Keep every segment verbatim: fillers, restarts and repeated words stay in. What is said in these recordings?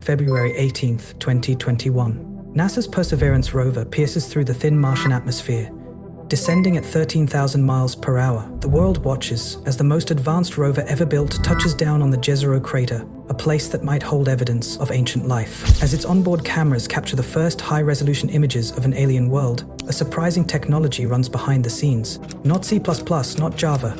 February eighteenth, twenty twenty-one. NASA's Perseverance rover pierces through the thin Martian atmosphere. Descending at thirteen thousand miles per hour, the world watches as the most advanced rover ever built touches down on the Jezero crater, a place that might hold evidence of ancient life. As its onboard cameras capture the first high-resolution images of an alien world, a surprising technology runs behind the scenes. Not C plus plus, not Java,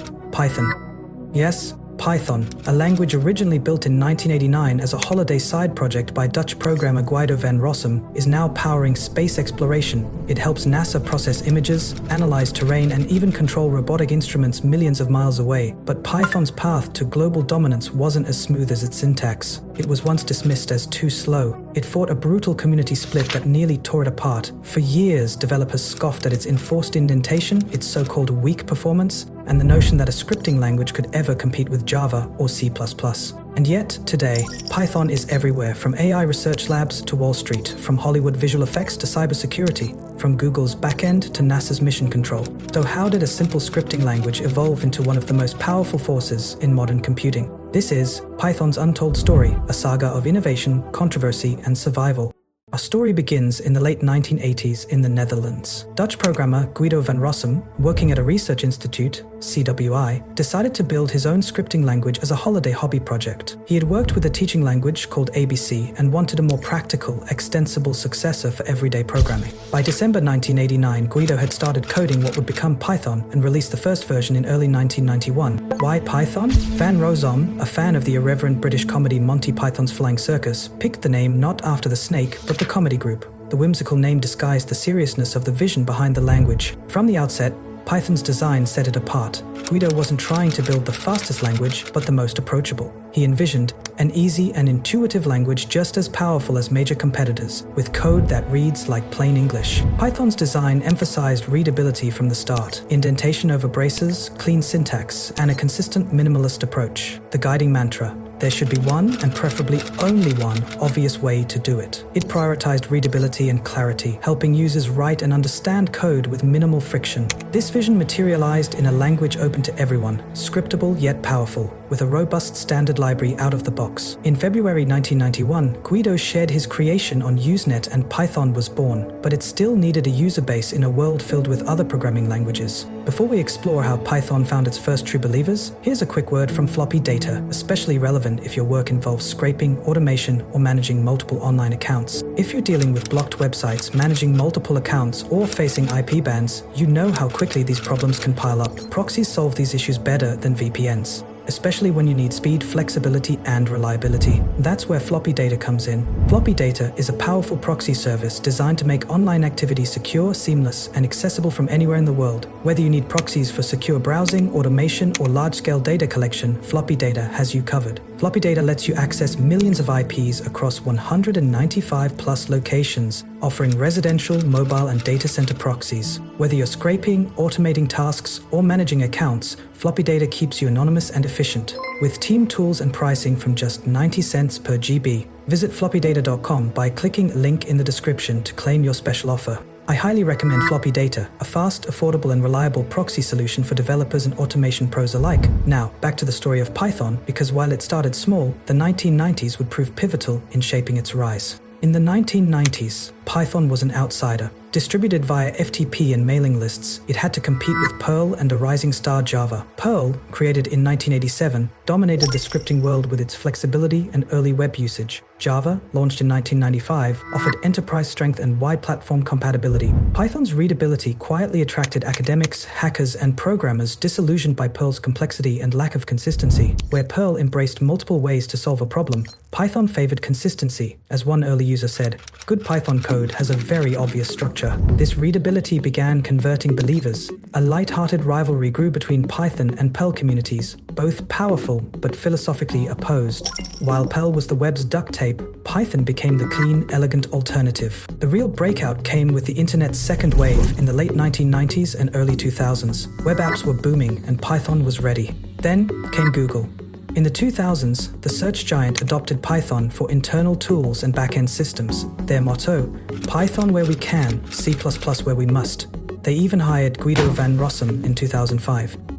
Python. Yes, Python, a language originally built in nineteen eighty-nine as a holiday side project by Dutch programmer Guido van Rossum, is now powering space exploration. It helps NASA process images, analyze terrain, and even control robotic instruments millions of miles away. But Python's path to global dominance wasn't as smooth as its syntax. It was once dismissed as too slow. It fought a brutal community split that nearly tore it apart. For years, developers scoffed at its enforced indentation, its so-called weak performance, and the notion that a scripting language could ever compete with Java or C plus plus. And yet, today, Python is everywhere, from A I research labs to Wall Street, from Hollywood visual effects to cybersecurity, from Google's backend to NASA's mission control. So how did a simple scripting language evolve into one of the most powerful forces in modern computing? This is Python's Untold Story, a saga of innovation, controversy, and survival. Our story begins in the late nineteen eighties in the Netherlands. Dutch programmer Guido van Rossum, working at a research institute, C W I, decided to build his own scripting language as a holiday hobby project. He had worked with a teaching language called A B C and wanted a more practical, extensible successor for everyday programming. By December nineteen eighty-nine, Guido had started coding what would become Python and released the first version in early nineteen ninety-one. Why Python? Van Rossum, a fan of the irreverent British comedy Monty Python's Flying Circus, picked the name not after the snake, but the comedy group. The whimsical name disguised the seriousness of the vision behind the language. From the outset, Python's design set it apart. Guido wasn't trying to build the fastest language, but the most approachable. He envisioned an easy and intuitive language just as powerful as major competitors, with code that reads like plain English. Python's design emphasized readability from the start, indentation over braces, clean syntax, and a consistent minimalist approach. The guiding mantra: there should be one, and preferably only one, obvious way to do it. It prioritized readability and clarity, helping users write and understand code with minimal friction. This vision materialized in a language open to everyone, scriptable yet powerful, with a robust standard library out of the box. In February nineteen ninety-one, Guido shared his creation on Usenet and Python was born, but it still needed a user base in a world filled with other programming languages. Before we explore how Python found its first true believers, here's a quick word from Floppy Data, especially relevant if your work involves scraping, automation, or managing multiple online accounts. If you're dealing with blocked websites, managing multiple accounts, or facing I P bans, you know how quickly these problems can pile up. Proxies solve these issues better than V P Ns, especially when you need speed, flexibility, and reliability. That's where Floppy Data comes in. Floppy Data is a powerful proxy service designed to make online activity secure, seamless, and accessible from anywhere in the world. Whether you need proxies for secure browsing, automation, or large-scale data collection, Floppy Data has you covered. Floppy Data lets you access millions of I Ps across one hundred ninety-five plus locations, offering residential, mobile, and data center proxies. Whether you're scraping, automating tasks, or managing accounts, Floppy Data keeps you anonymous and efficient. With team tools and pricing from just ninety cents per G B, visit floppy data dot com by clicking link in the description to claim your special offer. I highly recommend Floppy Data, a fast, affordable, and reliable proxy solution for developers and automation pros alike. Now, back to the story of Python, because while it started small, the nineteen nineties would prove pivotal in shaping its rise. In the nineteen nineties, Python was an outsider. Distributed via F T P and mailing lists, it had to compete with Perl and a rising star Java. Perl, created in nineteen eighty-seven, dominated the scripting world with its flexibility and early web usage. Java, launched in nineteen ninety-five, offered enterprise strength and wide platform compatibility. Python's readability quietly attracted academics, hackers, and programmers disillusioned by Perl's complexity and lack of consistency. Where Perl embraced multiple ways to solve a problem, Python favored consistency. As one early user said, "Good Python code has a very obvious structure." This readability began converting believers. A light-hearted rivalry grew between Python and Perl communities, both powerful but philosophically opposed. While Perl was the web's duct tape, Python became the clean, elegant alternative. The real breakout came with the internet's second wave in the late nineteen nineties and early two thousands. Web apps were booming and Python was ready. Then came Google. In the two thousands, the search giant adopted Python for internal tools and back-end systems. Their motto, Python where we can, C plus plus where we must. They even hired Guido van Rossum in two thousand five.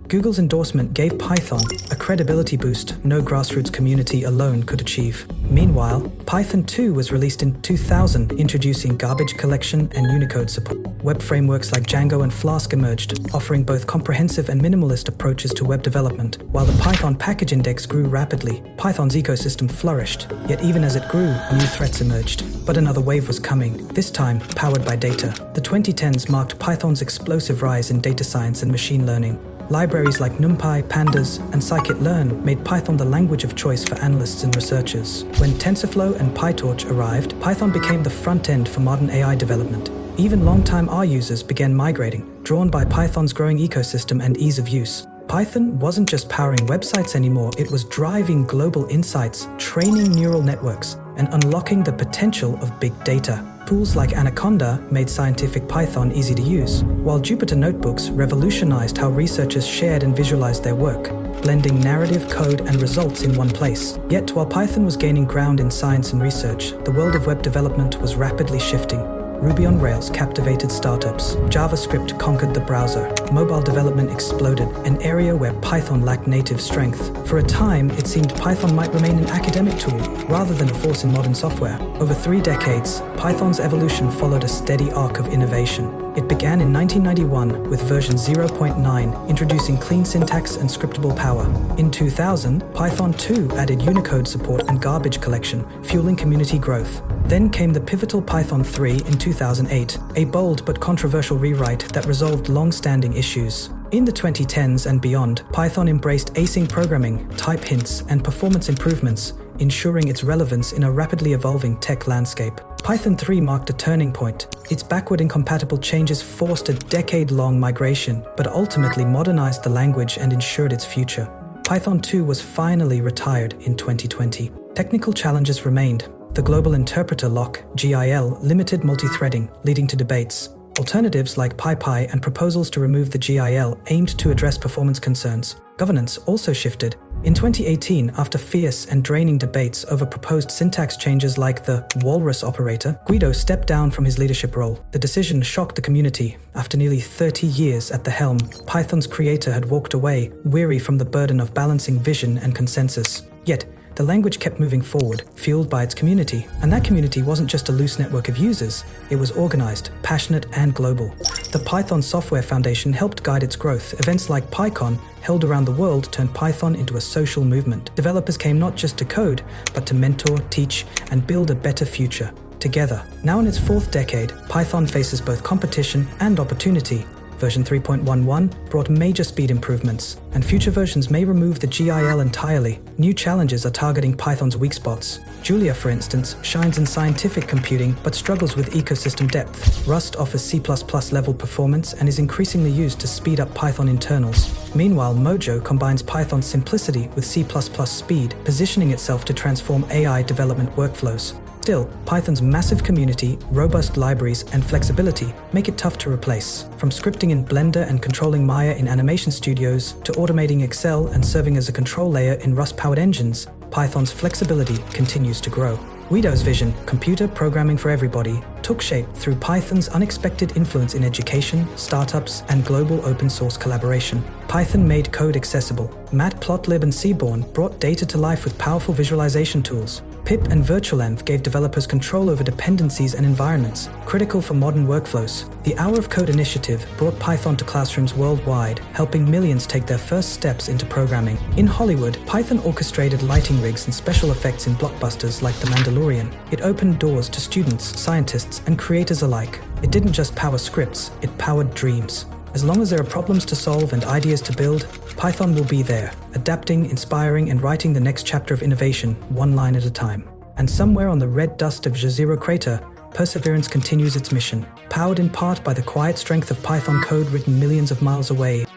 Google's endorsement gave Python a credibility boost no grassroots community alone could achieve. Meanwhile, Python two was released in two thousand, introducing garbage collection and Unicode support. Web frameworks like Django and Flask emerged, offering both comprehensive and minimalist approaches to web development. While the Python package index grew rapidly, Python's ecosystem flourished. Yet even as it grew, new threats emerged. But another wave was coming, this time powered by data. The twenty tens marked Python's explosive rise in data science and machine learning. Libraries like NumPy, Pandas, and scikit-learn made Python the language of choice for analysts and researchers. When TensorFlow and PyTorch arrived, Python became the front end for modern A I development. Even long-time R users began migrating, drawn by Python's growing ecosystem and ease of use. Python wasn't just powering websites anymore, it was driving global insights, training neural networks, and unlocking the potential of big data. Tools like Anaconda made scientific Python easy to use, while Jupyter Notebooks revolutionized how researchers shared and visualized their work, blending narrative, code, and results in one place. Yet, while Python was gaining ground in science and research, the world of web development was rapidly shifting. Ruby on Rails captivated startups. JavaScript conquered the browser. Mobile development exploded, an area where Python lacked native strength. For a time, it seemed Python might remain an academic tool, rather than a force in modern software. Over three decades, Python's evolution followed a steady arc of innovation. It began in nineteen ninety-one with version zero point nine, introducing clean syntax and scriptable power. In two thousand, Python two added Unicode support and garbage collection, fueling community growth. Then came the pivotal Python three in two thousand eight, a bold but controversial rewrite that resolved long-standing issues. In the twenty tens and beyond, Python embraced async programming, type hints, and performance improvements, ensuring its relevance in a rapidly evolving tech landscape. Python three marked a turning point. Its backward-incompatible changes forced a decade-long migration, but ultimately modernized the language and ensured its future. Python two was finally retired in twenty twenty. Technical challenges remained. The Global Interpreter Lock, G I L, limited multi-threading, leading to debates. Alternatives like PyPy and proposals to remove the G I L aimed to address performance concerns. Governance also shifted. In twenty eighteen, after fierce and draining debates over proposed syntax changes like the walrus operator, Guido stepped down from his leadership role. The decision shocked the community. After nearly thirty years at the helm, Python's creator had walked away, weary from the burden of balancing vision and consensus. Yet, the language kept moving forward, fueled by its community. And that community wasn't just a loose network of users, it was organized, passionate, and global. The Python Software Foundation helped guide its growth. Events like PyCon, held around the world, turned Python into a social movement. Developers came not just to code, but to mentor, teach, and build a better future, together. Now in its fourth decade, Python faces both competition and opportunity. Version three point eleven brought major speed improvements, and future versions may remove the G I L entirely. New challenges are targeting Python's weak spots. Julia, for instance, shines in scientific computing but struggles with ecosystem depth. Rust offers C plus plus level performance and is increasingly used to speed up Python internals. Meanwhile, Mojo combines Python's simplicity with C plus plus speed, positioning itself to transform A I development workflows. Still, Python's massive community, robust libraries, and flexibility make it tough to replace. From scripting in Blender and controlling Maya in animation studios, to automating Excel and serving as a control layer in Rust-powered engines, Python's flexibility continues to grow. Guido's vision, computer programming for everybody, took shape through Python's unexpected influence in education, startups, and global open-source collaboration. Python made code accessible. Matplotlib and Seaborn brought data to life with powerful visualization tools. Pip and VirtualEnv gave developers control over dependencies and environments, critical for modern workflows. The Hour of Code initiative brought Python to classrooms worldwide, helping millions take their first steps into programming. In Hollywood, Python orchestrated lighting rigs and special effects in blockbusters like The Mandalorian. It opened doors to students, scientists, and creators alike. It didn't just power scripts, it powered dreams. As long as there are problems to solve and ideas to build, Python will be there, adapting, inspiring, and writing the next chapter of innovation, one line at a time. And somewhere on the red dust of Jezero Crater, Perseverance continues its mission. Powered in part by the quiet strength of Python code written millions of miles away,